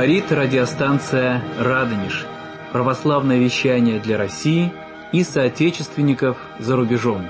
Говорит радиостанция «Радонеж». Православное вещание для России и соотечественников за рубежом.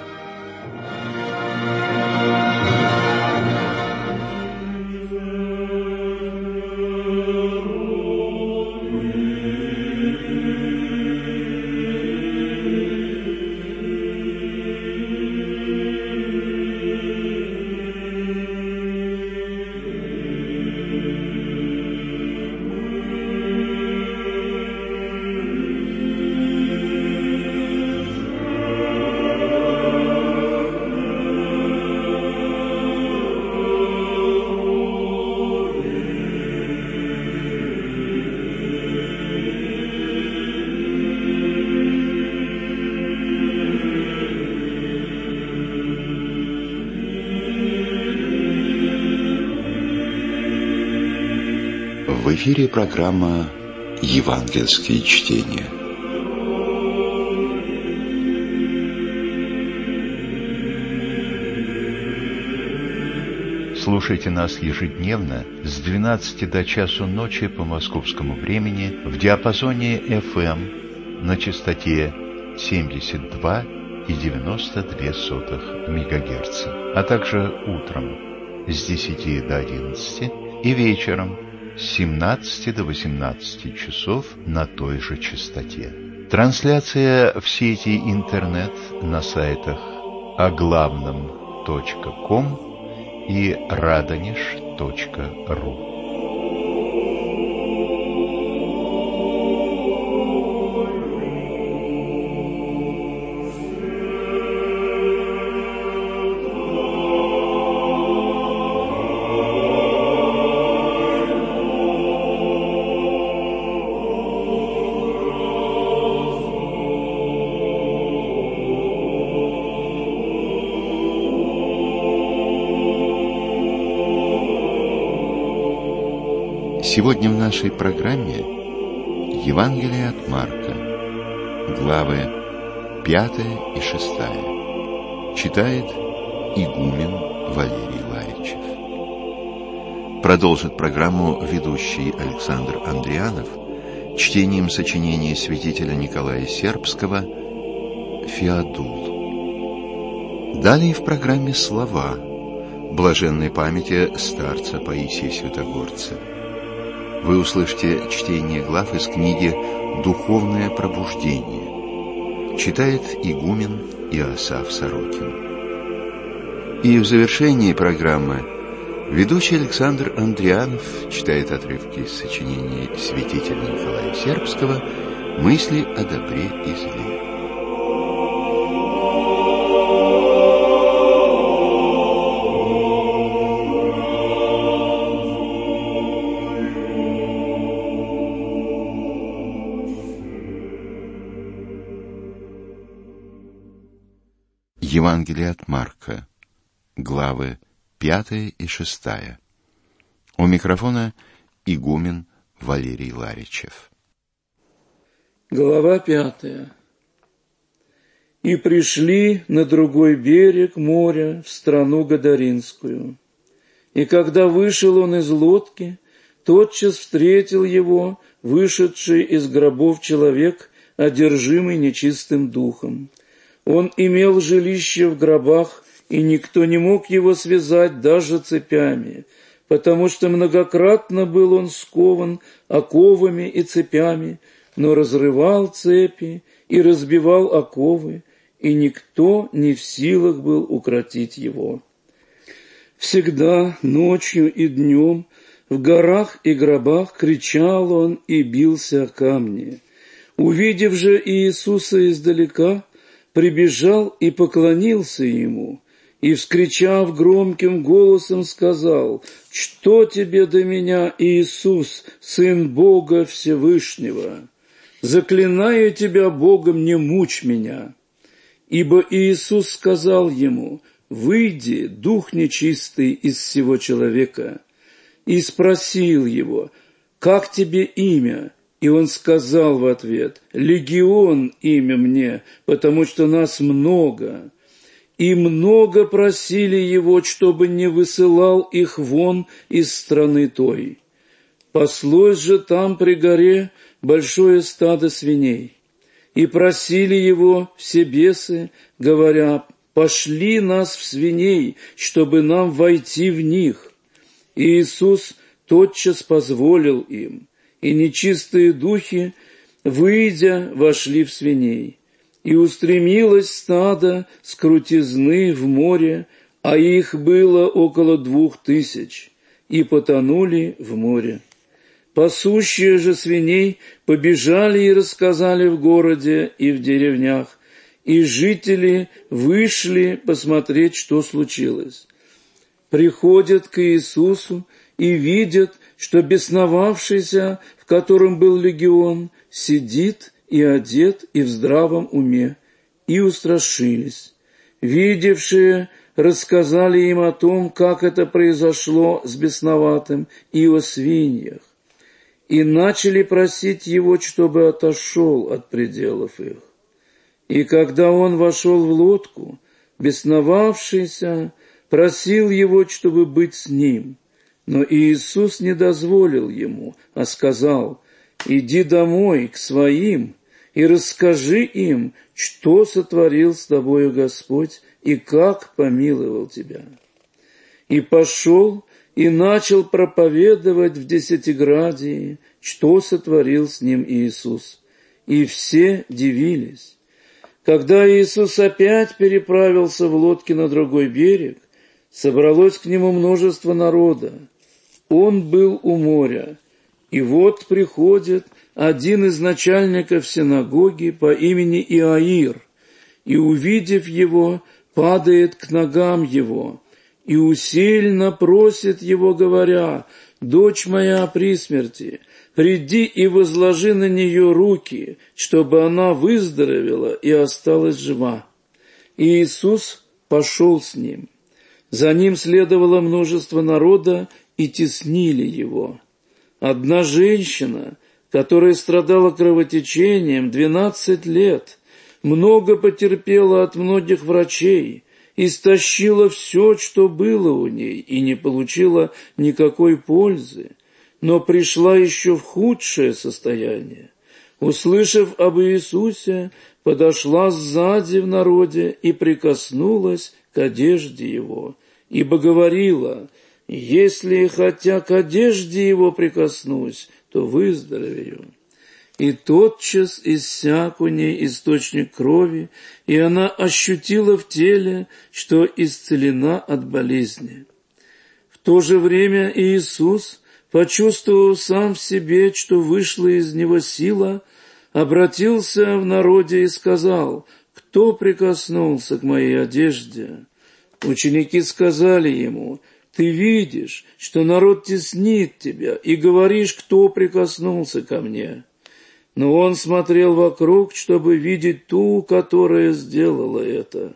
В эфире программа «Евангельские чтения». Слушайте нас ежедневно с 12 до часу ночи по московскому времени в диапазоне FM на частоте 72,92 МГц, а также утром с 10 до 11 и вечером с 17 до 18 часов на той же частоте. Трансляция в сети интернет на сайтах оглавном.ком и radonеж.ру. Сегодня в нашей программе Евангелие от Марка, главы 5 и 6. Читает игумен Валерий Ларичев. Продолжит программу ведущий Александр Андрианов чтением сочинения святителя Николая Сербского «Феодул». Далее в программе слова блаженной памяти старца Паисия Святогорца. Вы услышите чтение глав из книги «Духовное пробуждение». Читает игумен Иосаф Сорокин. И в завершении программы ведущий Александр Андрианов читает отрывки из сочинения святителя Николая Сербского «Мысли о добре и зле». Евангелие от Марка, главы 5 и 6. У микрофона игумен Валерий Ларичев. Глава 5. «И пришли на другой берег моря, в страну Гадаринскую. И когда вышел он из лодки, тотчас встретил его вышедший из гробов человек, одержимый нечистым духом. Он имел жилище в гробах, и никто не мог его связать даже цепями, потому что многократно был он скован оковами и цепями, но разрывал цепи и разбивал оковы, и никто не в силах был укротить его. Всегда, ночью и днем, в горах и гробах кричал он и бился о камни. Увидев же Иисуса издалека, прибежал и поклонился ему, и, вскричав громким голосом, сказал: «Что тебе до меня, Иисус, Сын Бога Всевышнего? Заклинаю тебя Богом, не мучь меня». Ибо Иисус сказал ему: «Выйди, дух нечистый, из сего человека». И спросил его: «Как тебе имя?» И он сказал в ответ: «Легион имя мне, потому что нас много». И много просили его, чтобы не высылал их вон из страны той. Паслось же там при горе большое стадо свиней, и просили его все бесы, говоря: «Пошли нас в свиней, чтобы нам войти в них». И Иисус тотчас позволил им, и нечистые духи, выйдя, вошли в свиней. И устремилось стадо с крутизны в море, а их было около 2000, и потонули в море. Пасущие же свиней побежали и рассказали в городе и в деревнях, и жители вышли посмотреть, что случилось. Приходят к Иисусу и видят, что бесновавшийся, в котором был легион, сидит и одет, и в здравом уме, и устрашились. Видевшие рассказали им о том, как это произошло с бесноватым, и о свиньях, и начали просить его, чтобы отошел от пределов их. И когда он вошел в лодку, бесновавшийся просил его, чтобы быть с ним. Но Иисус не дозволил ему, а сказал: «Иди домой к своим и расскажи им, что сотворил с тобою Господь и как помиловал тебя». И пошел и начал проповедовать в Десятиградии, что сотворил с ним Иисус. И все дивились. Когда Иисус опять переправился в лодке на другой берег, собралось к нему множество народа. Он был у моря, и вот приходит один из начальников синагоги по имени Иаир, и, увидев его, падает к ногам его, и усильно просит его, говоря: «Дочь моя при смерти, приди и возложи на нее руки, чтобы она выздоровела и осталась жива». И Иисус пошел с ним. За ним следовало множество народа, и теснили его. Одна женщина, которая страдала кровотечением 12 лет, много потерпела от многих врачей, истощила все, что было у ней, и не получила никакой пользы, но пришла еще в худшее состояние. Услышав об Иисусе, подошла сзади в народе и прикоснулась к одежде его, ибо говорила: «Если хотя к одежде его прикоснусь, то выздоровею». И тотчас иссяк у ней источник крови, и она ощутила в теле, что исцелена от болезни. В то же время Иисус, почувствовав сам в себе, что вышла из него сила, обратился в народе и сказал: «Кто прикоснулся к моей одежде?» Ученики сказали ему: «Ты видишь, что народ теснит тебя, и говоришь: кто прикоснулся ко мне?» Но он смотрел вокруг, чтобы видеть ту, которая сделала это.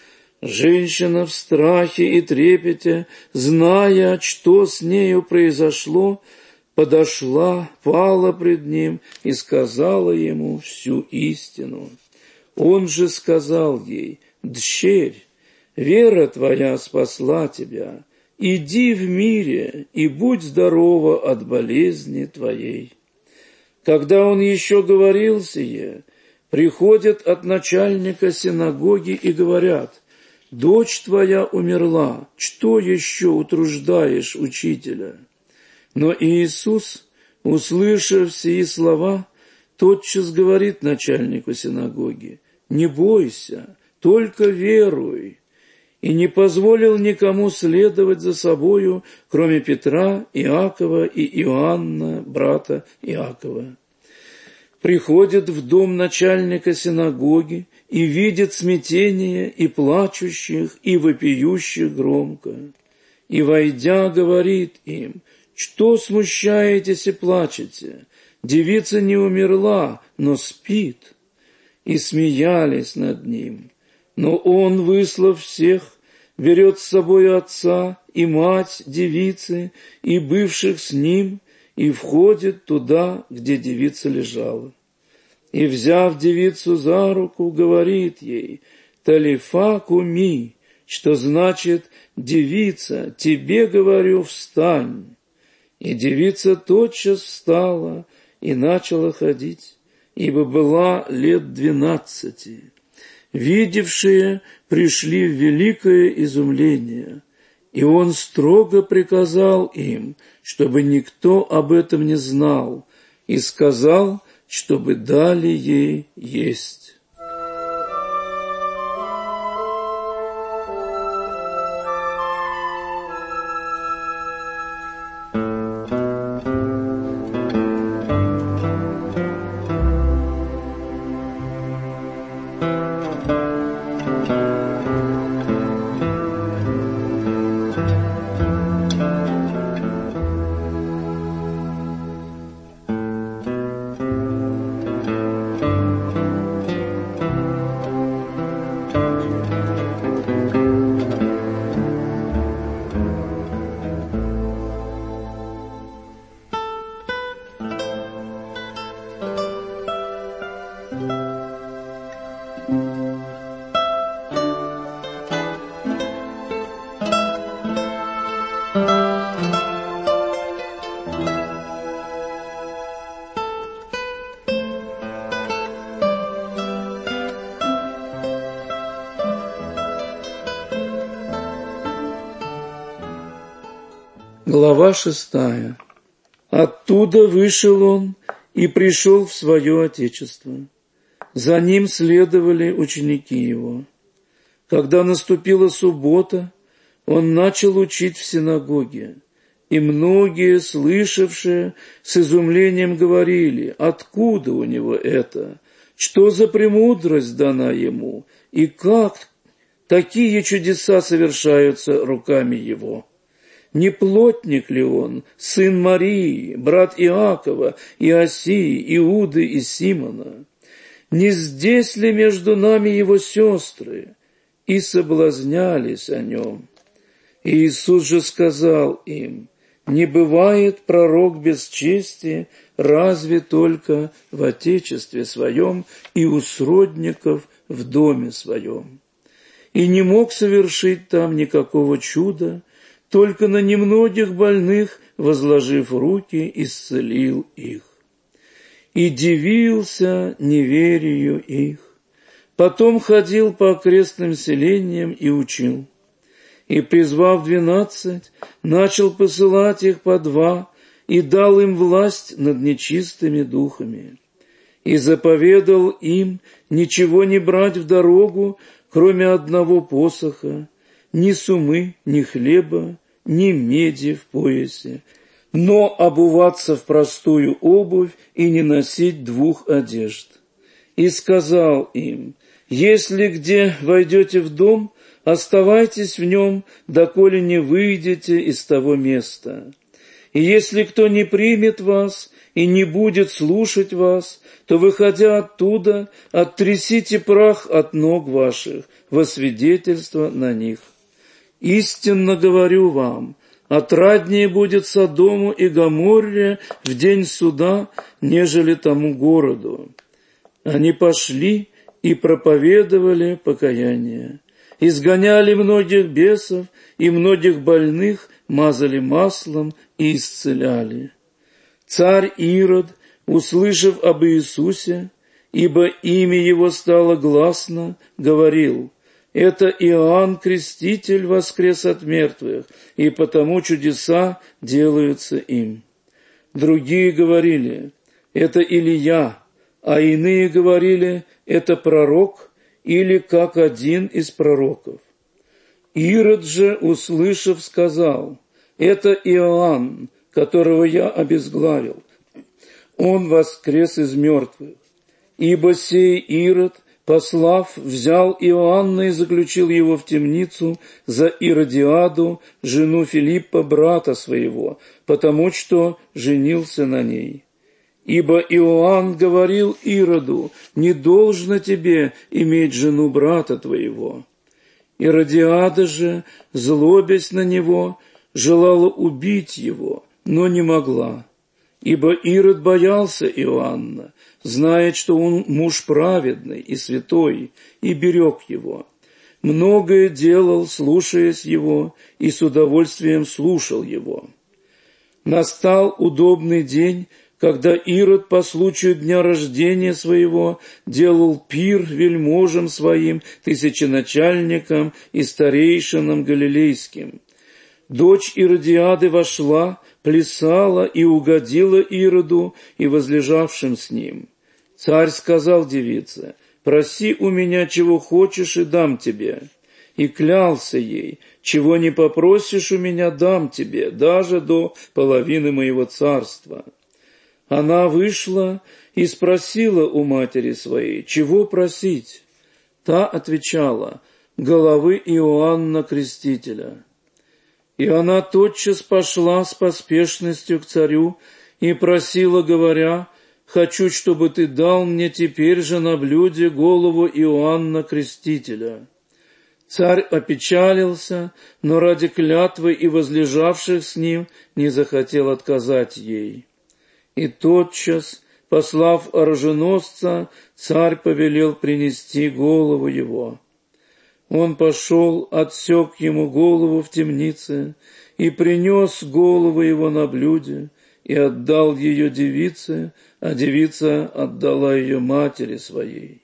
Женщина в страхе и трепете, зная, что с нею произошло, подошла, пала пред ним и сказала ему всю истину. Он же сказал ей: «Дщерь, вера твоя спасла тебя. Иди в мире и будь здорова от болезни твоей». Когда он еще говорил сие, приходят от начальника синагоги и говорят: «Дочь твоя умерла, что еще утруждаешь учителя?» Но Иисус, услышав сии слова, тотчас говорит начальнику синагоги: «Не бойся, только веруй». И не позволил никому следовать за собою, кроме Петра, Иакова и Иоанна, брата Иакова. Приходит в дом начальника синагоги и видит смятение и плачущих, и вопиющих громко. И, войдя, говорит им: «Что смущаетесь и плачете? Девица не умерла, но спит». И смеялись над ним. Но он, выслав всех, берет с собой отца и мать девицы и бывших с ним, и входит туда, где девица лежала. И, взяв девицу за руку, говорит ей: «Талифа куми», что значит: «Девица, тебе говорю, встань». И девица тотчас встала и начала ходить, ибо была лет 12. Видевшие пришли в великое изумление, и он строго приказал им, чтобы никто об этом не знал, и сказал, чтобы дали ей есть. Глава 6. Оттуда вышел он и пришел в свое отечество. За ним следовали ученики его. Когда наступила суббота, он начал учить в синагоге, и многие, слышавшие, с изумлением говорили: откуда у него это? Что за премудрость дана ему? И как такие чудеса совершаются руками его? Не плотник ли он, сын Марии, брат Иакова, Иосии, Иуды и Симона? Не здесь ли между нами его сестры? И соблазнялись о нем. И Иисус же сказал им: не бывает пророк без чести, разве только в отечестве своем и у сродников в доме своем. И не мог совершить там никакого чуда, только на немногих больных, возложив руки, исцелил их. И дивился неверию их. Потом ходил по окрестным селениям и учил. И, призвав 12, начал посылать их по 2, и дал им власть над нечистыми духами. И заповедал им ничего не брать в дорогу, кроме одного посоха, ни сумы, ни хлеба, ни меди в поясе, но обуваться в простую обувь и не носить 2 одежд. И сказал им: если где войдете в дом, оставайтесь в нем, доколе не выйдете из того места. И если кто не примет вас и не будет слушать вас, то, выходя оттуда, оттрясите прах от ног ваших во свидетельство на них. Истинно говорю вам, отраднее будет Содому и Гоморре в день суда, нежели тому городу. Они пошли и проповедовали покаяние, изгоняли многих бесов и многих больных мазали маслом и исцеляли. Царь Ирод, услышав об Иисусе, ибо имя его стало гласно, говорил: это Иоанн Креститель воскрес от мертвых, и потому чудеса делаются им. Другие говорили: это Илия, а иные говорили: это пророк или как один из пророков. Ирод же, услышав, сказал: это Иоанн, которого я обезглавил. Он воскрес из мертвых. Ибо сей Ирод, послав, взял Иоанна и заключил его в темницу за Иродиаду, жену Филиппа, брата своего, потому что женился на ней. Ибо Иоанн говорил Ироду: не должно тебе иметь жену брата твоего. Иродиада же, злобясь на него, желала убить его, но не могла. Ибо Ирод боялся Иоанна, знает, что он муж праведный и святой, и берег его. Многое делал, слушаясь его, и с удовольствием слушал его. Настал удобный день, когда Ирод по случаю дня рождения своего делал пир вельможам своим, тысяченачальникам и старейшинам галилейским. Дочь Иродиады вошла, плясала и угодила Ироду и возлежавшим с ним. Царь сказал девице: «Проси у меня, чего хочешь, и дам тебе». И клялся ей: «Чего не попросишь у меня, дам тебе, даже до половины моего царства». Она вышла и спросила у матери своей: «Чего просить?» Та отвечала: «Головы Иоанна Крестителя». И она тотчас пошла с поспешностью к царю и просила, говоря: «Хочу, чтобы ты дал мне теперь же на блюде голову Иоанна Крестителя». Царь опечалился, но ради клятвы и возлежавших с ним не захотел отказать ей. И тотчас, послав оруженосца, царь повелел принести голову его. Он пошел, отсек ему голову в темнице и принес голову его на блюде и отдал ее девице, а девица отдала ее матери своей.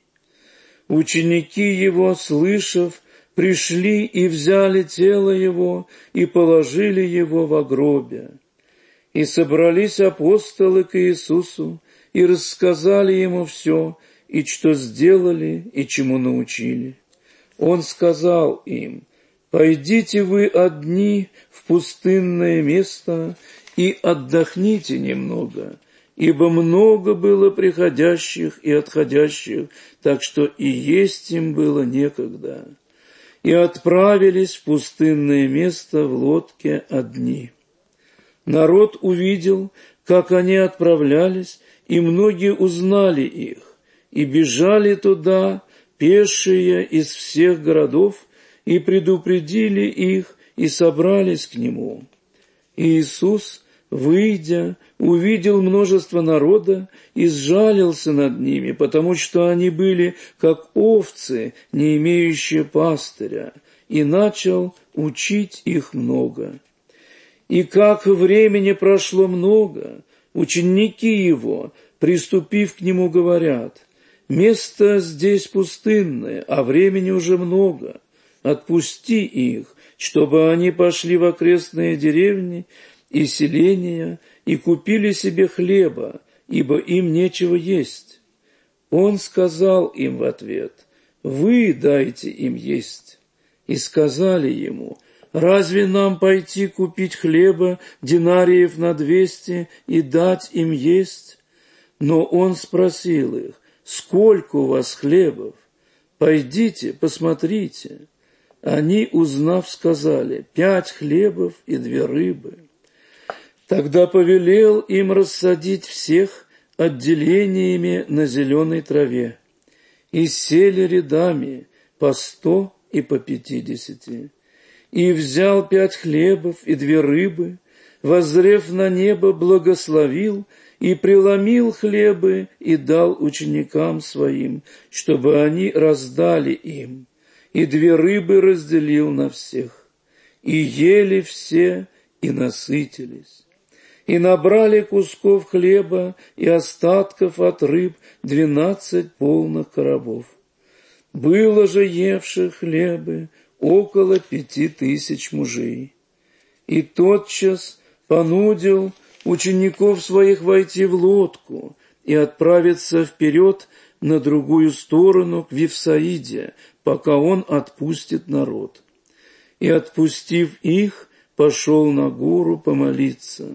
Ученики его, слышав, пришли и взяли тело его и положили его во гробе. И собрались апостолы к Иисусу и рассказали ему все, и что сделали, и чему научили. Он сказал им: «Пойдите вы одни в пустынное место и отдохните немного, ибо много было приходящих и отходящих, так что и есть им было некогда». И отправились в пустынное место в лодке одни. Народ увидел, как они отправлялись, и многие узнали их, и бежали туда пешие из всех городов, и предупредили их, и собрались к нему. И Иисус, выйдя, увидел множество народа и сжалился над ними, потому что они были как овцы, не имеющие пастыря, и начал учить их много. И как времени прошло много, ученики его, приступив к нему, говорят: «Место здесь пустынное, а времени уже много. Отпусти их, чтобы они пошли в окрестные деревни и селения и купили себе хлеба, ибо им нечего есть». Он сказал им в ответ: «Вы дайте им есть». И сказали ему: «Разве нам пойти купить хлеба динариев на 200 и дать им есть?» Но он спросил их: «Сколько у вас хлебов? Пойдите, посмотрите». Они, узнав, сказали: 5 хлебов и 2 рыбы. Тогда повелел им рассадить всех отделениями на зеленой траве. И сели рядами по 100 и по 50. И взял 5 хлебов и 2 рыбы, воззрев на небо, благословил и преломил хлебы и дал ученикам своим, чтобы они раздали им, и 2 рыбы разделил на всех. И ели все, и насытились. И набрали кусков хлеба и остатков от рыб 12 полных коробов. Было же евших хлебы около 5000 мужей. И тотчас понудил учеников своих войти в лодку и отправиться вперед на другую сторону к Вифсаиде, пока он отпустит народ. И, отпустив их, пошел на гору помолиться.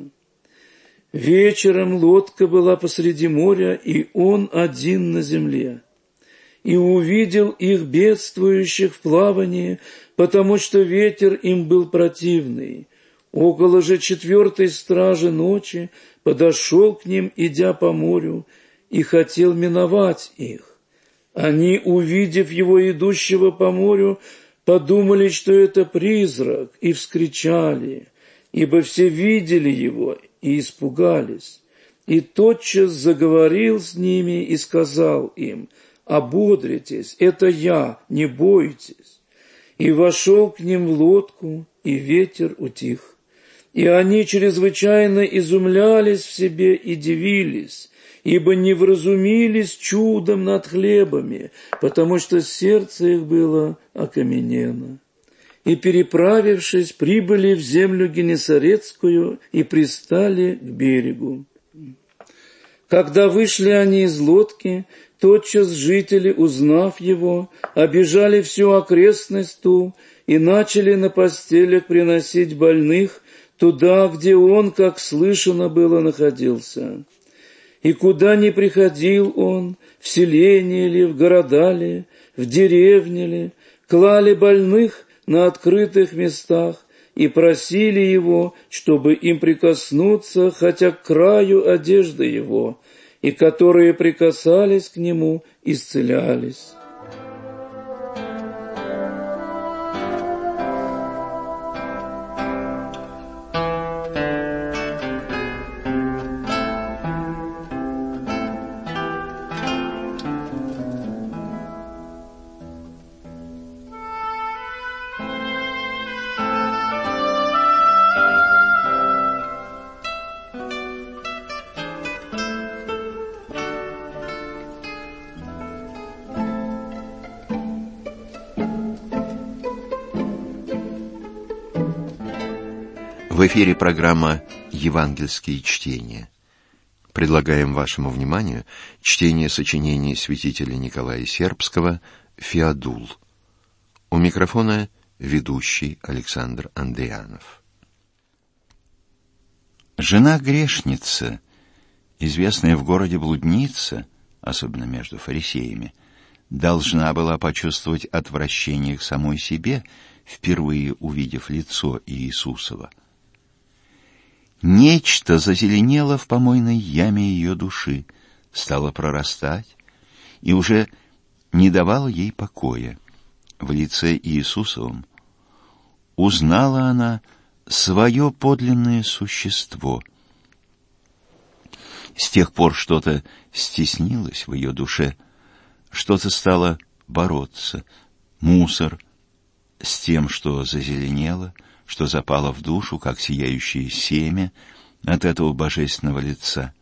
Вечером лодка была посреди моря, и он один на земле. И увидел их бедствующих в плавании, потому что ветер им был противный. Около же 4-й стражи ночи подошел к ним, идя по морю, и хотел миновать их. Они, увидев его идущего по морю, подумали, что это призрак, и вскричали, ибо все видели его и испугались. И тотчас заговорил с ними и сказал им: «Ободритесь, это я, не бойтесь». И вошел к ним в лодку, и ветер утих. И они чрезвычайно изумлялись в себе и дивились, ибо не вразумились чудом над хлебами, потому что сердце их было окаменено. И, переправившись, прибыли в землю Генесарецкую и пристали к берегу. Когда вышли они из лодки, тотчас жители, узнав его, обежали всю окрестность ту и начали на постелях приносить больных туда, где он, как слышано было, находился. И куда ни приходил он, в селение ли, в города ли, в деревне ли, клали больных на открытых местах и просили его, чтобы им прикоснуться хотя к краю одежды его, и которые прикасались к нему, исцелялись. В эфире программа «Евангельские чтения». Предлагаем вашему вниманию чтение сочинений святителя Николая Сербского «Феодул». У микрофона ведущий Александр Андрианов. Жена-грешница, известная в городе блудница, особенно между фарисеями, должна была почувствовать отвращение к самой себе, впервые увидев лицо Иисусова. Нечто зазеленело в помойной яме ее души, стало прорастать и уже не давало ей покоя. В лице Иисусовом узнала она свое подлинное существо. С тех пор что-то стеснилось в ее душе, что-то стало бороться, мусор с тем, что зазеленело, что запало в душу, как сияющее семя от этого божественного лица.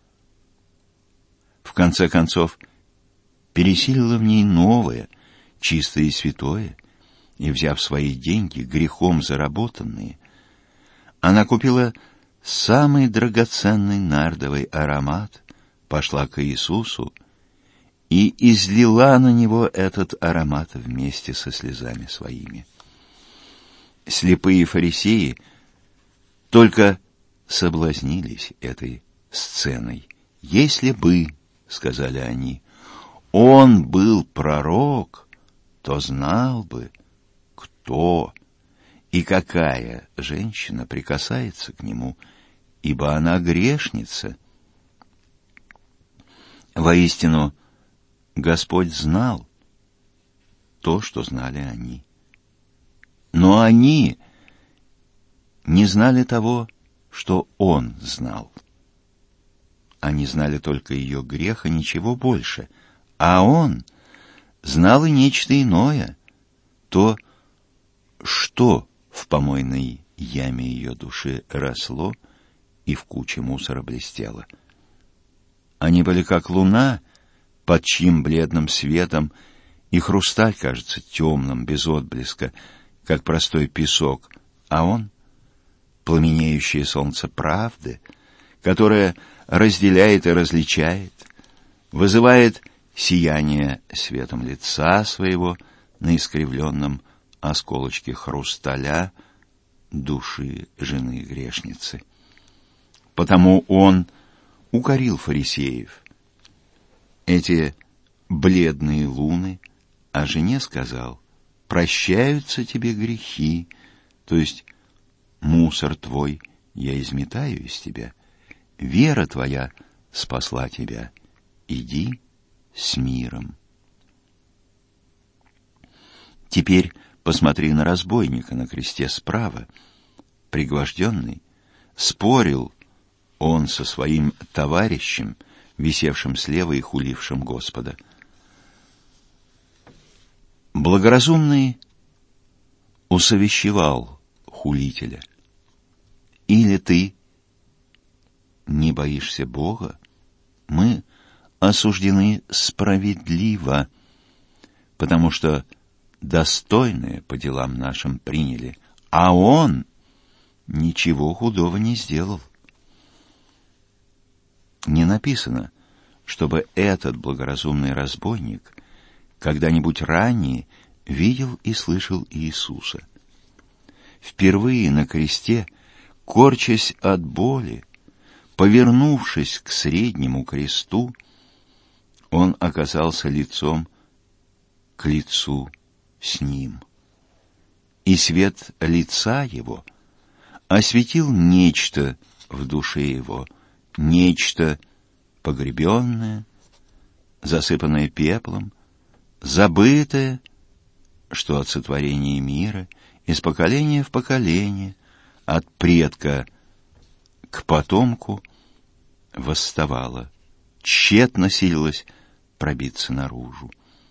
В конце концов, пересилило в ней новое, чистое и святое, и, взяв свои деньги, грехом заработанные, она купила самый драгоценный нардовый аромат, пошла к Иисусу и излила на него этот аромат вместе со слезами своими. Слепые фарисеи только соблазнились этой сценой. «Если бы, — сказали они, — он был пророк, то знал бы, кто и какая женщина прикасается к нему, ибо она грешница». Воистину, Господь знал то, что знали они. Но они не знали того, что Он знал. Они знали только ее грех и ничего больше, а Он знал и нечто иное, то, что в помойной яме ее души росло и в куче мусора блестело. Они были как луна, под чьим бледным светом и хрусталь кажется темным, без отблеска, как простой песок, а он — пламенеющее солнце правды, которое разделяет и различает, вызывает сияние светом лица своего на искривленном осколочке хрусталя души жены грешницы. Потому он укорил фарисеев, эти бледные луны, а жене сказал: «Прощаются тебе грехи, то есть мусор твой я изметаю из тебя, вера твоя спасла тебя, иди с миром». Теперь посмотри на разбойника на кресте справа. Пригвожденный, спорил он со своим товарищем, висевшим слева и хулившим Господа. Благоразумный усовещевал хулителя Или ты не боишься Бога? Мы осуждены справедливо, потому что достойное по делам нашим приняли, а он ничего худого не сделал. Не написано, чтобы этот благоразумный разбойник когда-нибудь ранее видел и слышал Иисуса. Впервые на кресте, корчась от боли, повернувшись к среднему кресту, он оказался лицом к лицу с ним. И свет лица его осветил нечто в душе его, нечто погребенное, засыпанное пеплом, забытое, что от сотворения мира из поколения в поколение, от предка к потомку восставало, тщетно силилось пробиться наружу.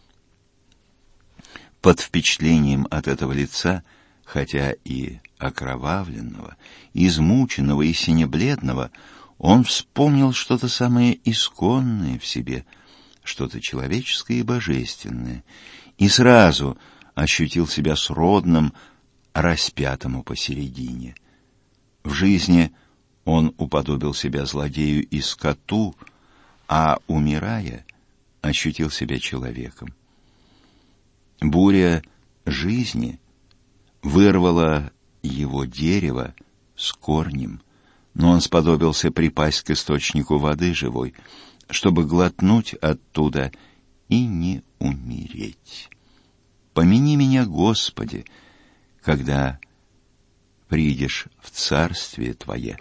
Под впечатлением от этого лица, хотя и окровавленного, измученного и синебледного, он вспомнил что-то самое исконное в себе, что-то человеческое и божественное, и сразу ощутил себя сродным распятому посередине. В жизни он уподобил себя злодею и скоту, а, умирая, ощутил себя человеком. Буря жизни вырвала его дерево с корнем, но он сподобился припасть к источнику воды живой, чтобы глотнуть оттуда и не умереть. Помяни меня, Господи, когда придешь в Царствие Твое.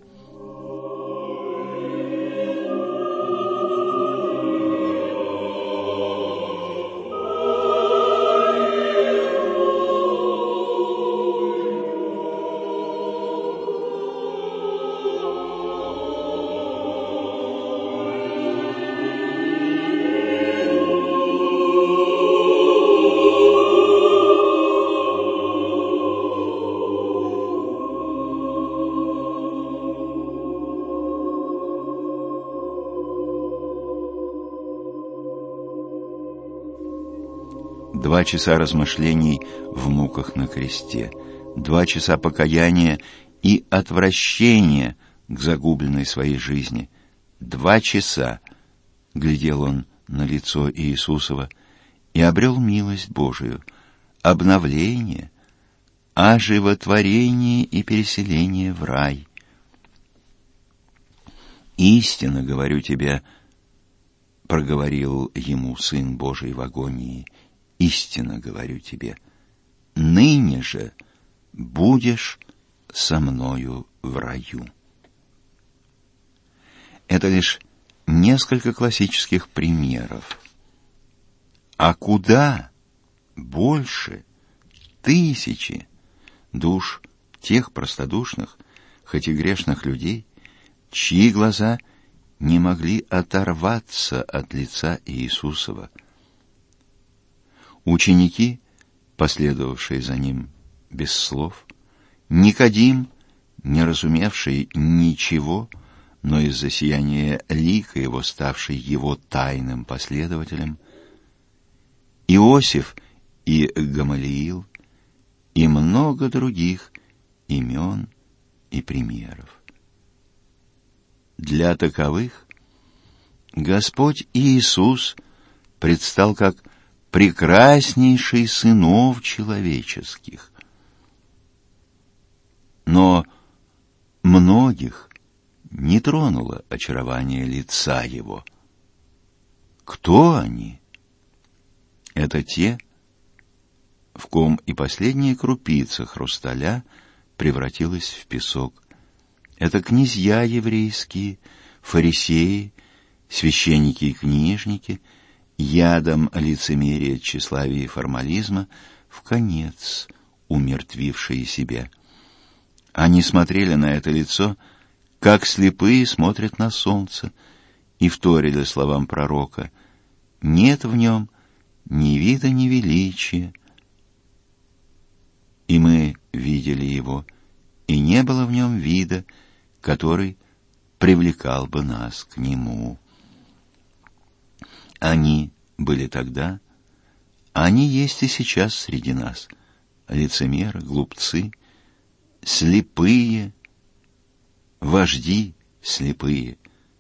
Два часа размышлений в муках на кресте, 2 часа покаяния и отвращения к загубленной своей жизни. 2 часа глядел он на лицо Иисусова и обрел милость Божию, обновление, оживотворение и переселение в рай. «Истинно говорю тебе, — проговорил ему Сын Божий в агонии, — истинно говорю тебе, ныне же будешь со мною в раю». Это лишь несколько классических примеров. А куда больше, тысячи душ тех простодушных, хоть и грешных людей, чьи глаза не могли оторваться от лица Иисусова. Ученики, последовавшие за ним без слов, Никодим, не разумевший ничего, но из-за сияния лика его ставший его тайным последователем, Иосиф и Гамалиил, и много других имен и примеров. Для таковых Господь Иисус предстал как прекраснейший сынов человеческих. Но многих не тронуло очарование лица его. Кто они? Это те, в ком и последняя крупица хрусталя превратилась в песок. Это князья еврейские, фарисеи, священники и книжники, ядом лицемерия, тщеславия и формализма, вконец умертвившие себя. Они смотрели на это лицо, как слепые смотрят на солнце, и вторили словам пророка: «Нет в нем ни вида, ни величия». И мы видели его, и не было в нем вида, который привлекал бы нас к нему. Они были тогда, они есть и сейчас среди нас, лицемеры, глупцы, слепые, вожди слепые,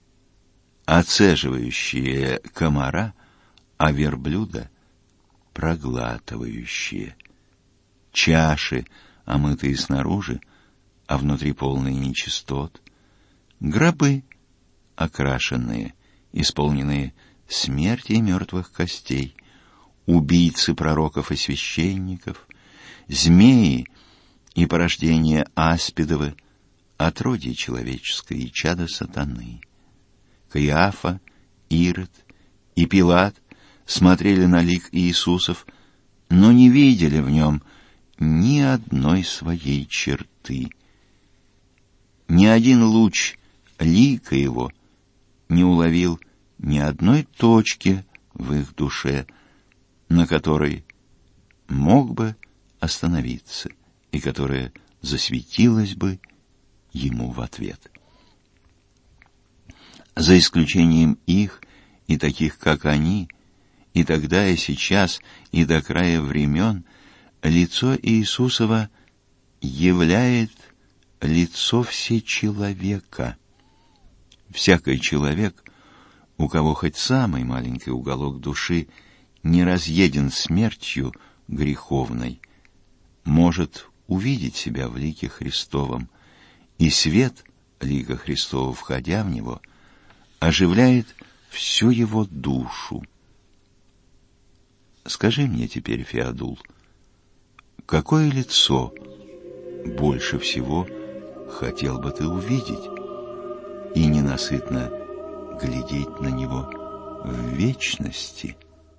оцеживающие комара, а верблюда проглатывающие, чаши, омытые снаружи, а внутри полные нечистот, гробы, окрашенные, исполненные смерти и мертвых костей, убийцы пророков и священников, змеи и порождения аспидовы, отродье человеческое и чадо сатаны. Каиафа, Ирод и Пилат смотрели на лик Иисусов, но не видели в нем ни одной своей черты. Ни один луч лика его не уловил ни одной точки в их душе, на которой мог бы остановиться и которая засветилась бы ему в ответ. За исключением их и таких, как они, и тогда, и сейчас, и до края времен, лицо Иисусова являет лицо всечеловека. Всякий человек, у кого хоть самый маленький уголок души не разъеден смертью греховной, может увидеть себя в лике Христовом, и свет лика Христова, входя в него, оживляет всю его душу. Скажи мне теперь, Феодул, какое лицо больше всего хотел бы ты увидеть и ненасытно глядеть на него в вечности?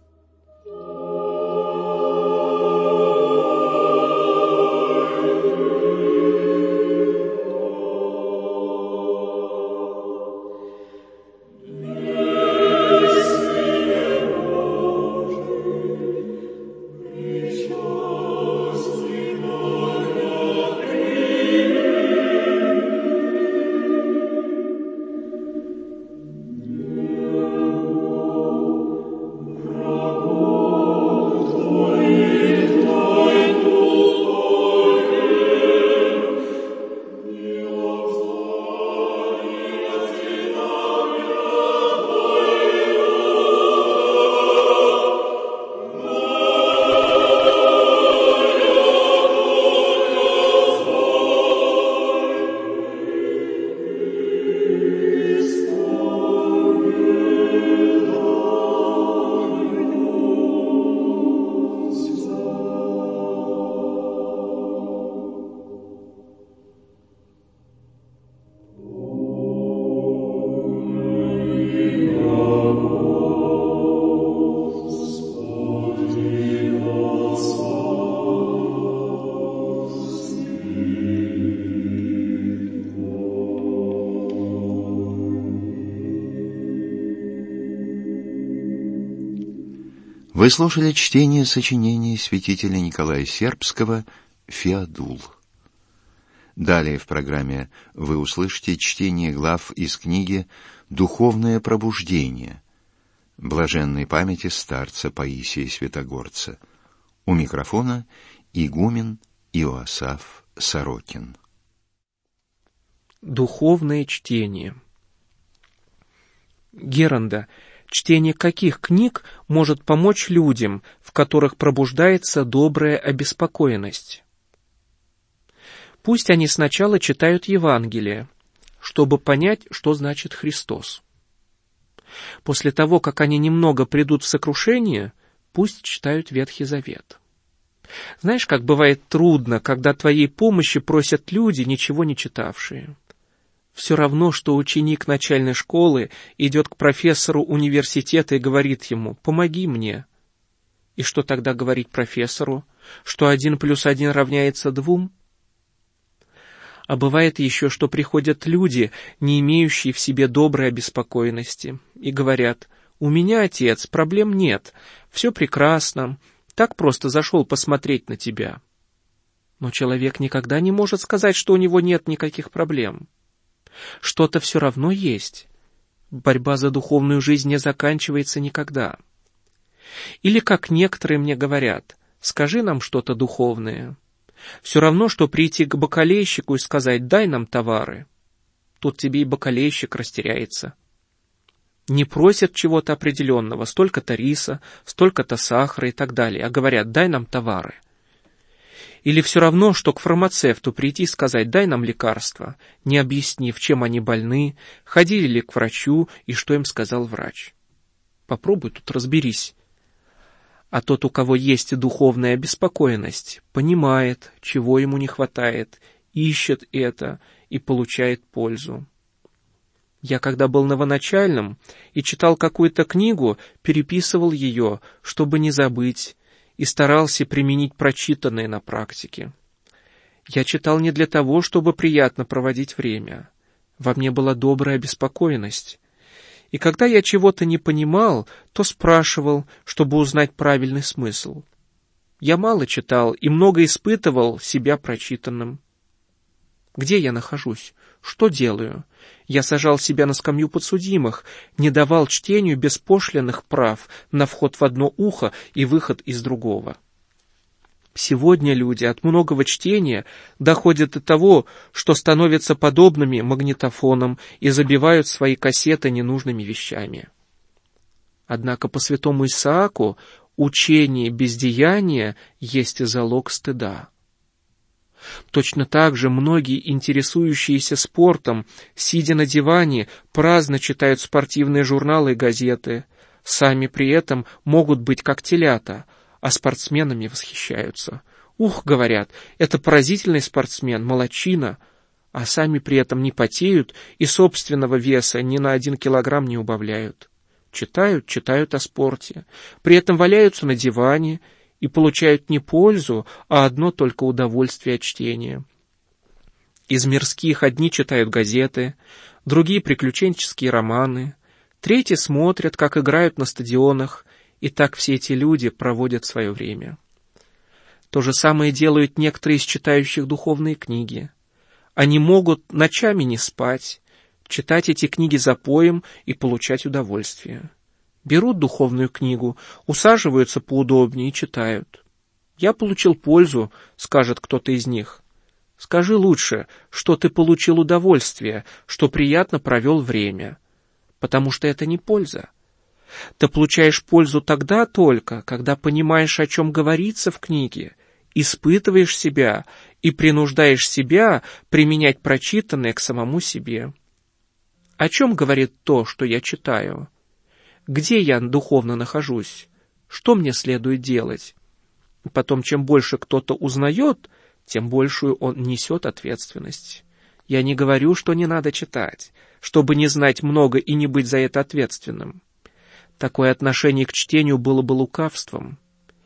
Вы слушали чтение сочинения святителя Николая Сербского «Феодул». Далее в программе вы услышите чтение глав из книги «Духовное пробуждение» блаженной памяти старца Паисия Святогорца. У микрофона игумен Иоасаф Сорокин. Духовное чтение. Геронда, чтение каких книг может помочь людям, в которых пробуждается добрая обеспокоенность? Пусть они сначала читают Евангелие, чтобы понять, что значит Христос. После того, как они немного придут в сокрушение, пусть читают Ветхий Завет. Знаешь, как бывает трудно, когда твоей помощи просят люди, ничего не читавшие. Все равно, что ученик начальной школы идет к профессору университета и говорит ему: «Помоги мне». И что тогда говорить профессору? Что 1 + 1 равняется 2? А бывает еще, что приходят люди, не имеющие в себе доброй обеспокоенности, и говорят: «У меня, отец, проблем нет, все прекрасно, так просто зашел посмотреть на тебя». Но человек никогда не может сказать, что у него нет никаких проблем. Что-то все равно есть. Борьба за духовную жизнь не заканчивается никогда. Или, как некоторые мне говорят, скажи нам что-то духовное. Все равно, что прийти к бакалейщику и сказать, дай нам товары. Тут тебе и бакалейщик растеряется. Не просят чего-то определенного, столько-то риса, столько-то сахара и так далее, а говорят, дай нам товары. Или все равно, что к фармацевту прийти и сказать, дай нам лекарства, не объяснив, чем они больны, ходили ли к врачу и что им сказал врач. Попробуй тут разберись. А тот, у кого есть духовная обеспокоенность, понимает, чего ему не хватает, ищет это и получает пользу. Я, когда был новоначальным и читал какую-то книгу, переписывал ее, чтобы не забыть, и старался применить прочитанное на практике. Я читал не для того, чтобы приятно проводить время. Во мне была добрая обеспокоенность. И когда я чего-то не понимал, то спрашивал, чтобы узнать правильный смысл. Я мало читал и много испытывал себя прочитанным. Где я нахожусь? Что делаю? Я сажал себя на скамью подсудимых, не давал чтению беспошлинных прав на вход в одно ухо и выход из другого. Сегодня люди от многого чтения доходят до того, что становятся подобными магнитофонам и забивают свои кассеты ненужными вещами. Однако по святому Исааку учение без деяния есть залог стыда. Точно так же многие интересующиеся спортом, сидя на диване, праздно читают спортивные журналы и газеты. Сами при этом могут быть как телята, а спортсменами восхищаются. Ух, говорят, это поразительный спортсмен, молодчина, а сами при этом не потеют и собственного веса ни на 1 килограмм не убавляют. Читают о спорте, при этом валяются на диване и получают не пользу, а одно только удовольствие от чтения. Из мирских одни читают газеты, другие приключенческие романы, третьи смотрят, как играют на стадионах, и так все эти люди проводят свое время. То же самое делают некоторые из читающих духовные книги. Они могут ночами не спать, читать эти книги запоем и получать удовольствие. Берут духовную книгу, усаживаются поудобнее и читают. «Я получил пользу», — скажет кто-то из них. Скажи лучше, что ты получил удовольствие, что приятно провел время, потому что это не польза. Ты получаешь пользу тогда только, когда понимаешь, о чем говорится в книге, испытываешь себя и принуждаешь себя применять прочитанное к самому себе. О чем говорит то, что я читаю? Где я духовно нахожусь? Что мне следует делать? Потом, чем больше кто-то узнает, тем большую он несет ответственность. Я не говорю, что не надо читать, чтобы не знать много и не быть за это ответственным. Такое отношение к чтению было бы лукавством.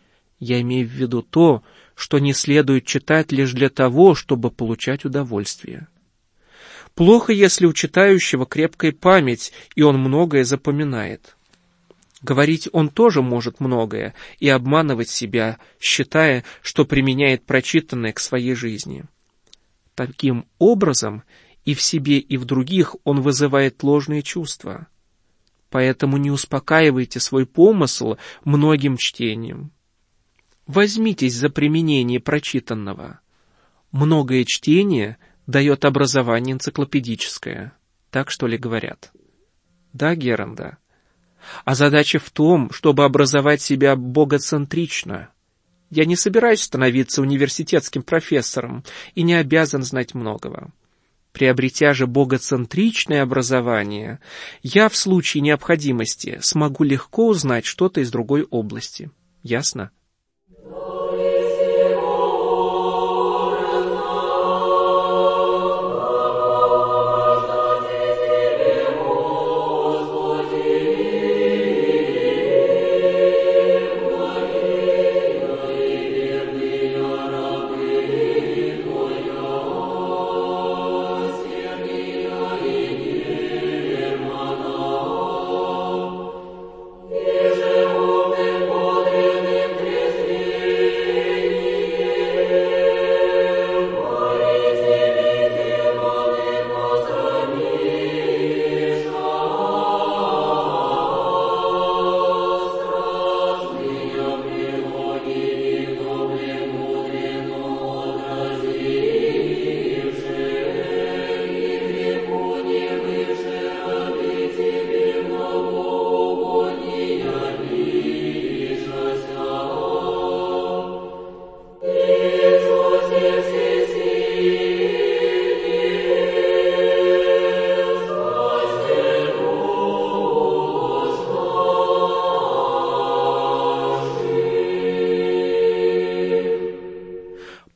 Я имею в виду то, что не следует читать лишь для того, чтобы получать удовольствие. Плохо, если у читающего крепкая память, и он многое запоминает. Говорить он тоже может многое и обманывать себя, считая, что применяет прочитанное к своей жизни. Таким образом, и в себе, и в других он вызывает ложные чувства. Поэтому не успокаивайте свой помысл многим чтением. Возьмитесь за применение прочитанного. Многое чтение дает образование энциклопедическое. Так что ли говорят? Да, Геренда? А задача в том, чтобы образовать себя богоцентрично. Я не собираюсь становиться университетским профессором и не обязан знать многого. Приобретя же богоцентричное образование, я в случае необходимости смогу легко узнать что-то из другой области. Ясно? Ниже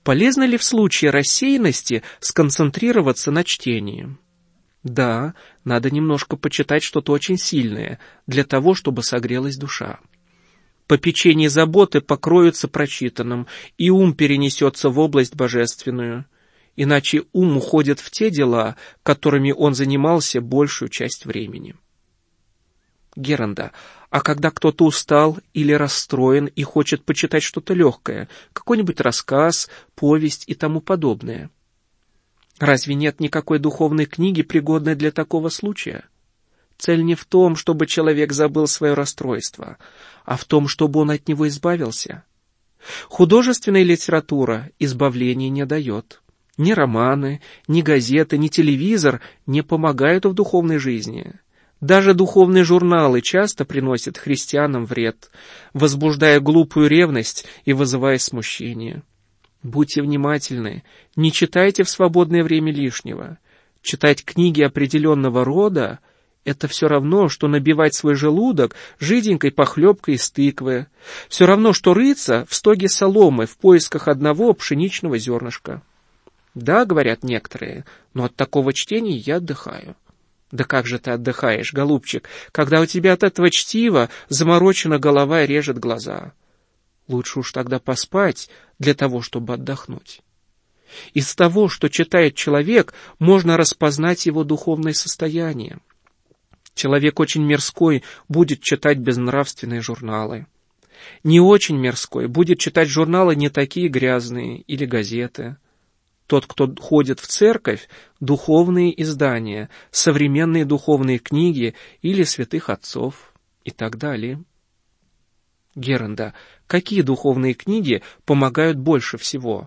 Полезно ли в случае рассеянности сконцентрироваться на чтении? Да, надо немножко почитать что-то очень сильное, для того, чтобы согрелась душа. Попечение и заботы покроются прочитанным, и ум перенесется в область божественную. Иначе ум уходит в те дела, которыми он занимался большую часть времени. Геренда, а когда кто-то устал или расстроен и хочет почитать что-то легкое, какой-нибудь рассказ, повесть и тому подобное, разве нет никакой духовной книги, пригодной для такого случая? Цель не в том, чтобы человек забыл свое расстройство, а в том, чтобы он от него избавился. Художественная литература избавления не дает. Ни романы, ни газеты, ни телевизор не помогают в духовной жизни. Даже духовные журналы часто приносят христианам вред, возбуждая глупую ревность и вызывая смущение. Будьте внимательны, не читайте в свободное время лишнего. Читать книги определенного рода — это все равно, что набивать свой желудок жиденькой похлебкой из тыквы. Все равно, что рыться в стоге соломы в поисках одного пшеничного зернышка. Да, говорят некоторые, но от такого чтения я отдыхаю. Да как же ты отдыхаешь, голубчик, когда у тебя от этого чтива заморочена голова и режет глаза? Лучше уж тогда поспать для того, чтобы отдохнуть. Из того, что читает человек, можно распознать его духовное состояние. Человек очень мирской будет читать безнравственные журналы. Не очень мирской будет читать журналы не такие грязные или газеты. Тот, кто ходит в церковь, духовные издания, современные духовные книги или святых отцов и так далее. Геренда, какие духовные книги помогают больше всего?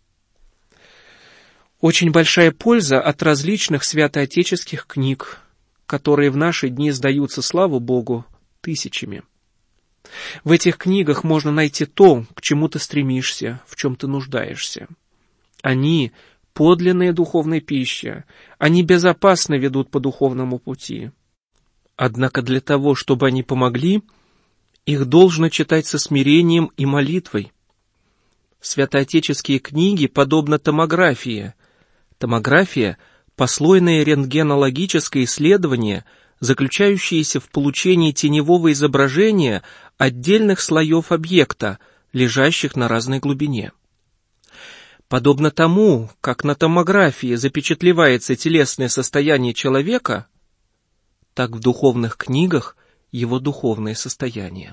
Очень большая польза от различных святоотеческих книг, которые в наши дни издаются, слава Богу, тысячами. В этих книгах можно найти то, к чему ты стремишься, в чем ты нуждаешься. Они — подлинная духовная пища, они безопасно ведут по духовному пути. Однако для того, чтобы они помогли, их должно читать со смирением и молитвой. Святоотеческие книги подобны томографии. Томография — послойное рентгенологическое исследование, заключающееся в получении теневого изображения отдельных слоев объекта, лежащих на разной глубине. Подобно тому, как на томографии запечатлевается телесное состояние человека, так в духовных книгах его духовное состояние.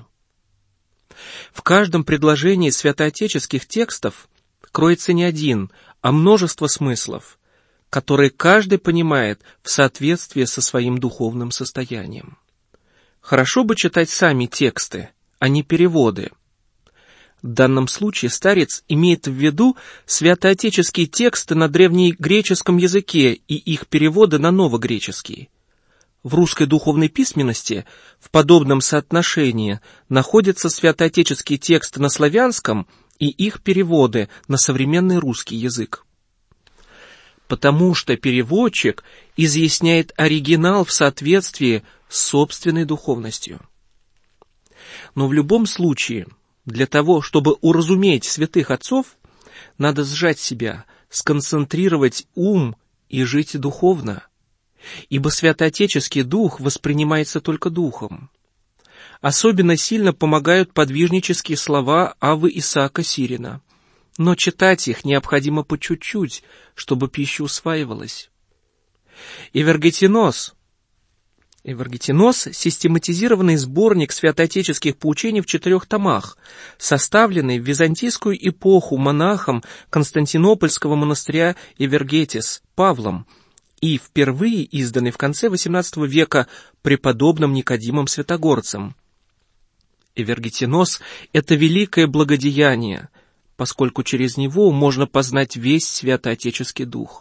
В каждом предложении святоотеческих текстов кроется не один, а множество смыслов, которые каждый понимает в соответствии со своим духовным состоянием. Хорошо бы читать сами тексты, а не переводы. В данном случае старец имеет в виду святоотеческие тексты на древнегреческом языке и их переводы на новогреческий. В русской духовной письменности в подобном соотношении находятся святоотеческие тексты на славянском и их переводы на современный русский язык. Потому что переводчик изъясняет оригинал в соответствии с собственной духовностью. Но в любом случае, для того, чтобы уразуметь святых отцов, надо сжать себя, сконцентрировать ум и жить духовно. Ибо святоотеческий дух воспринимается только духом. Особенно сильно помогают подвижнические слова Аввы Исаака Сирина. Но читать их необходимо по чуть-чуть, чтобы пища усваивалась. Эвергетинос — систематизированный сборник святоотеческих поучений в 4 томах, составленный в византийскую эпоху монахом Константинопольского монастыря Эвергетис Павлом и впервые изданный в конце XVIII века преподобным Никодимом Святогорцем. Эвергетинос — это великое благодеяние, поскольку через него можно познать весь святоотеческий дух.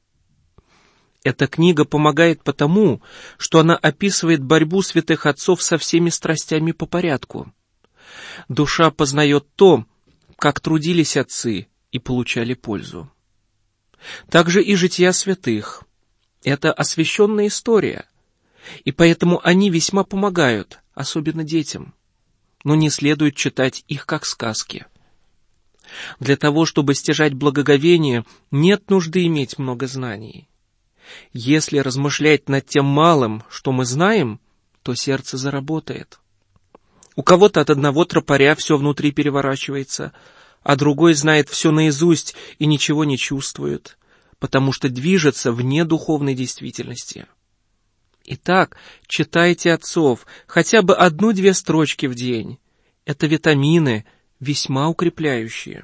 Эта книга помогает потому, что она описывает борьбу святых отцов со всеми страстями по порядку. Душа познает то, как трудились отцы и получали пользу. Также и жития святых. Это освященная история, и поэтому они весьма помогают, особенно детям. Но не следует читать их как сказки. Для того, чтобы стяжать благоговение, нет нужды иметь много знаний. Если размышлять над тем малым, что мы знаем, то сердце заработает. У кого-то от одного тропаря все внутри переворачивается, а другой знает все наизусть и ничего не чувствует, потому что движется вне духовной действительности. Итак, читайте отцов, хотя бы 1-2 строчки в день. Это витамины, весьма укрепляющие.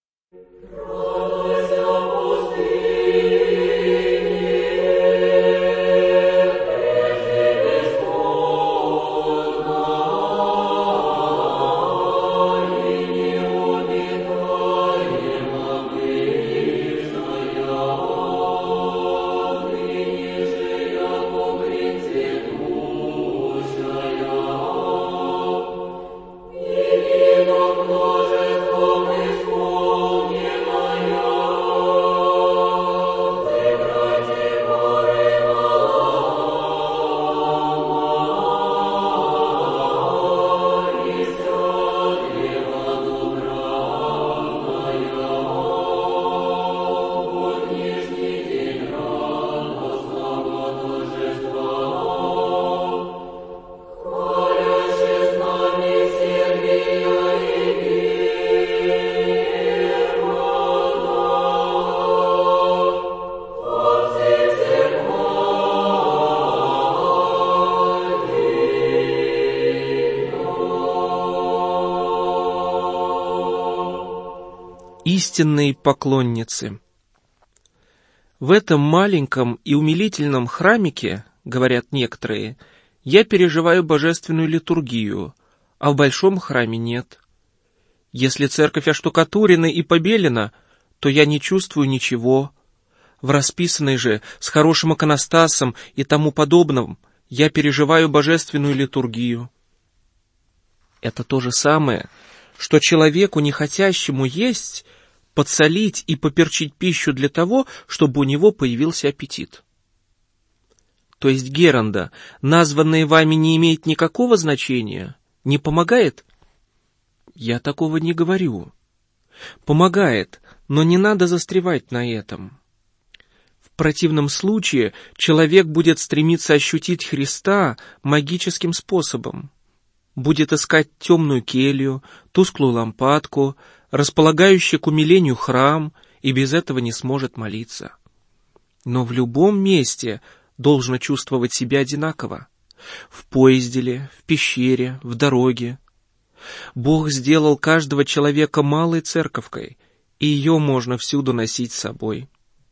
Истинные поклонницы. В этом маленьком и умилительном храмике, говорят некоторые, я переживаю божественную литургию, а в большом храме нет. Если церковь оштукатурена и побелена, то я не чувствую ничего. В расписанной же, с хорошим иконостасом и тому подобным, я переживаю божественную литургию. Это то же самое, что человеку, не хотящему есть, подсолить и поперчить пищу для того, чтобы у него появился аппетит. То есть герунда, названная вами, не имеет никакого значения? Не помогает? Я такого не говорю. Помогает, но не надо застревать на этом. В противном случае человек будет стремиться ощутить Христа магическим способом. Будет искать темную келью, тусклую лампадку, располагающий к умилению храм, и без этого не сможет молиться. Но в любом месте должно чувствовать себя одинаково. В поезде ли, в пещере, в дороге. Бог сделал каждого человека малой церковкой, и ее можно всюду носить с собой.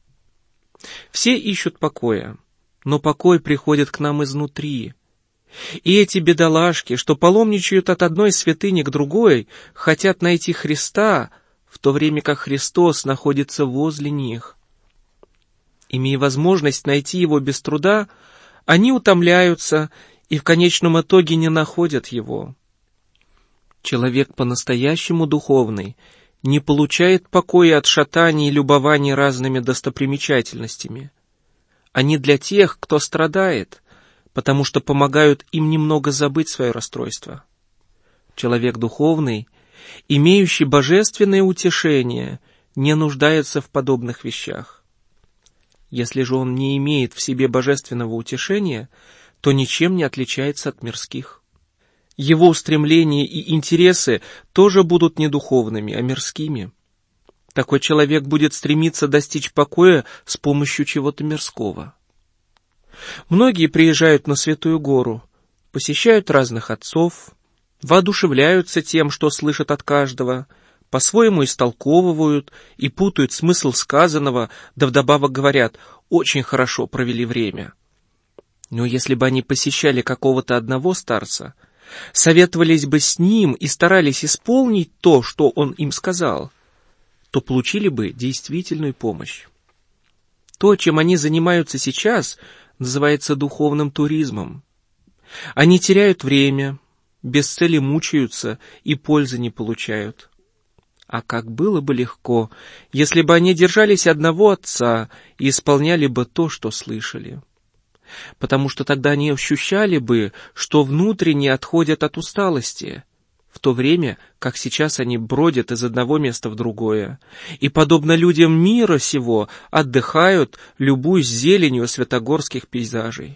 Все ищут покоя, но покой приходит к нам изнутри. И эти бедолашки, что паломничают от одной святыни к другой, хотят найти Христа, в то время как Христос находится возле них. Имея возможность найти Его без труда, они утомляются и в конечном итоге не находят Его. Человек по-настоящему духовный не получает покоя от шатаний и любований разными достопримечательностями. Они для тех, кто страдает, потому что помогают им немного забыть свое расстройство. Человек духовный, имеющий божественное утешение, не нуждается в подобных вещах. Если же он не имеет в себе божественного утешения, то ничем не отличается от мирских. Его устремления и интересы тоже будут не духовными, а мирскими. Такой человек будет стремиться достичь покоя с помощью чего-то мирского. Многие приезжают на Святую Гору, посещают разных отцов, воодушевляются тем, что слышат от каждого, по-своему истолковывают и путают смысл сказанного, да вдобавок говорят: «Очень хорошо провели время». Но если бы они посещали какого-то одного старца, советовались бы с ним и старались исполнить то, что он им сказал, то получили бы действительную помощь. То, чем они занимаются сейчас, называется духовным туризмом. Они теряют время, без цели мучаются и пользы не получают. А как было бы легко, если бы они держались одного отца и исполняли бы то, что слышали. Потому что тогда они ощущали бы, что внутренне отходят от усталости. в то время, как сейчас они бродят из одного места в другое, и, подобно людям мира сего, отдыхают, любуясь зеленью святогорских пейзажей.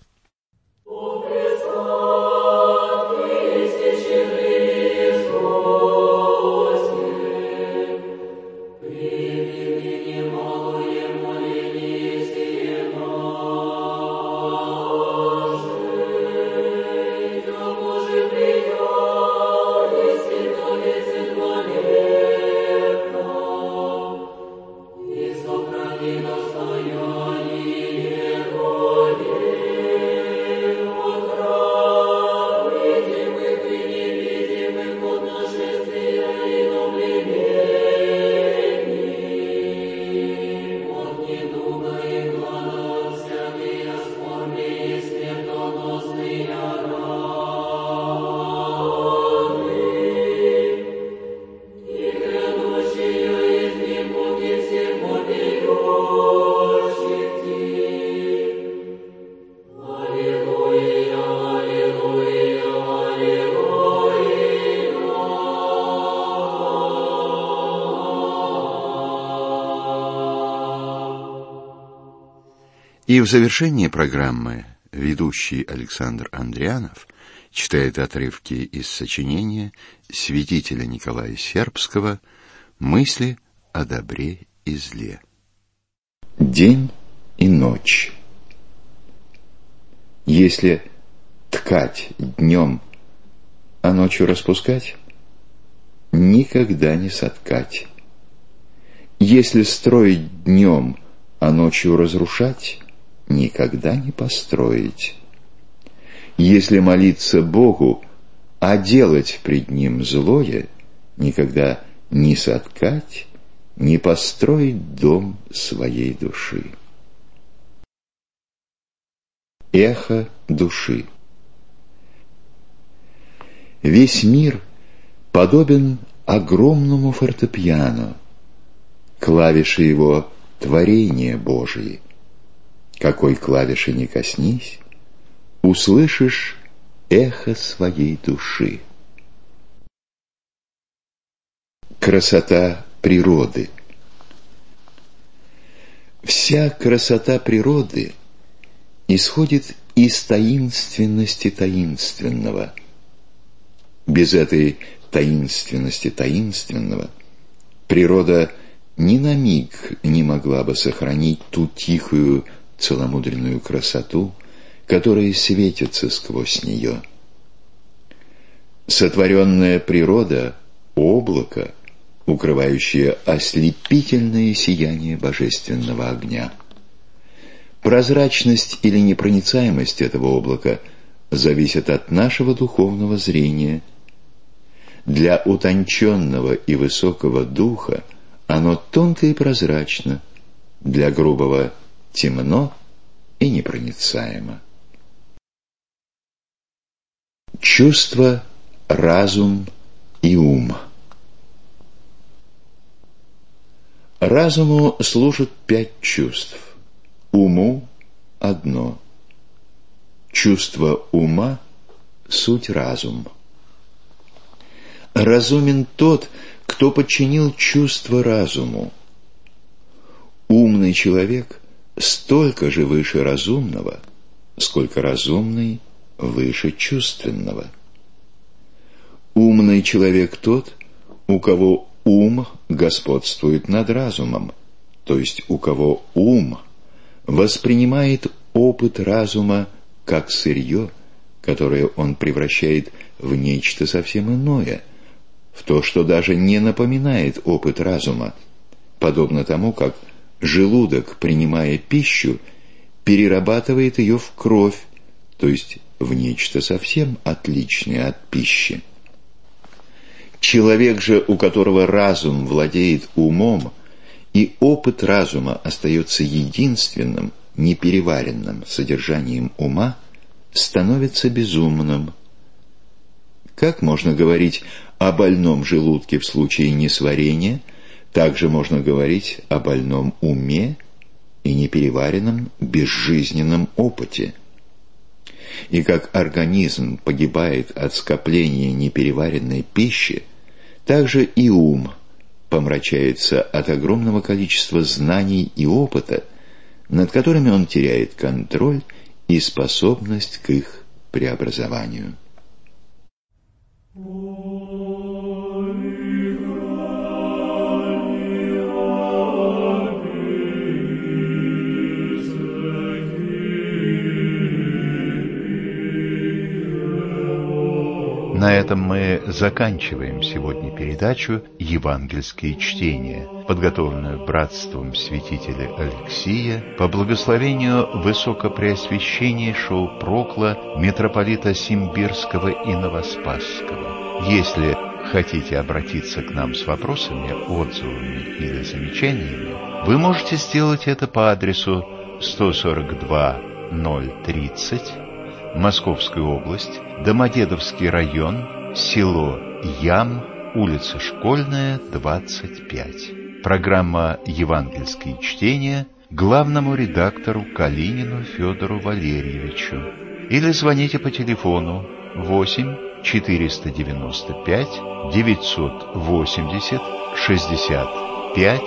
И в завершении программы ведущий Александр Андрианов читает отрывки из сочинения святителя Николая Сербского «Мысли о добре и зле». День и ночь. Если ткать днем, а ночью распускать, никогда не соткать. Если строить днем, а ночью разрушать, никогда не построить. Если молиться Богу, а делать пред Ним злое, никогда не соткать, не построить дом своей души. Эхо души. Весь мир подобен огромному фортепиано, клавиши его творения Божии. Какой клавиши не коснись, услышишь эхо своей души. Красота природы. Вся красота природы исходит из таинственности таинственного. Без этой таинственности таинственного природа ни на миг не могла бы сохранить ту тихую, целомудренную красоту, которая светится сквозь нее. Сотворенная природа — облако, укрывающее ослепительное сияние божественного огня. Прозрачность или непроницаемость этого облака зависит от нашего духовного зрения. Для утонченного и высокого духа оно тонко и прозрачно, для грубого — темно и непроницаемо. Чувство, разум и ум. Разуму служат 5 чувств, уму — одно. Чувство ума — суть разум. Разумен тот, кто подчинил чувство разуму. Умный человек столько же выше разумного, сколько разумный выше чувственного. Умный человек тот, у кого ум господствует над разумом, то есть у кого ум воспринимает опыт разума как сырье, которое он превращает в нечто совсем иное, в то, что даже не напоминает опыт разума, подобно тому, как желудок, принимая пищу, перерабатывает ее в кровь, то есть в нечто совсем отличное от пищи. Человек же, у которого разум владеет умом, и опыт разума остается единственным, непереваренным содержанием ума, становится безумным. Как можно говорить о больном желудке в случае несварения, также можно говорить о больном уме и непереваренном безжизненном опыте. И как организм погибает от скопления непереваренной пищи, так же и ум помрачается от огромного количества знаний и опыта, над которыми он теряет контроль и способность к их преобразованию. На этом мы заканчиваем сегодня передачу «Евангельские чтения», подготовленную братством святителя Алексия по благословению высокопреосвященнейшего прокла митрополита Симбирского и Новоспасского. Если хотите обратиться к нам с вопросами, отзывами или замечаниями, вы можете сделать это по адресу 142-030, Московская область, Домодедовский район, село Ям, улица Школьная, 25. Программа «Евангельские чтения» главному редактору Калинину Федору Валерьевичу. Или звоните по телефону 8 495 980 65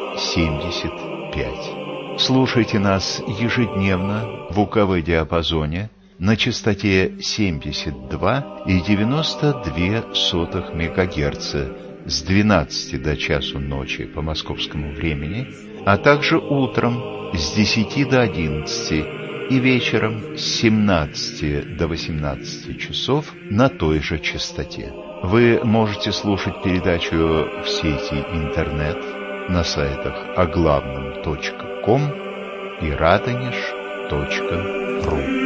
75. Слушайте нас ежедневно в УКВ-диапазоне на частоте 72,92 МГц с 12 до часу ночи по московскому времени, а также утром с 10 до 11 и вечером с 17 до 18 часов на той же частоте. Вы можете слушать передачу в сети интернет на сайтах оглавном.ком и радонеж.ру.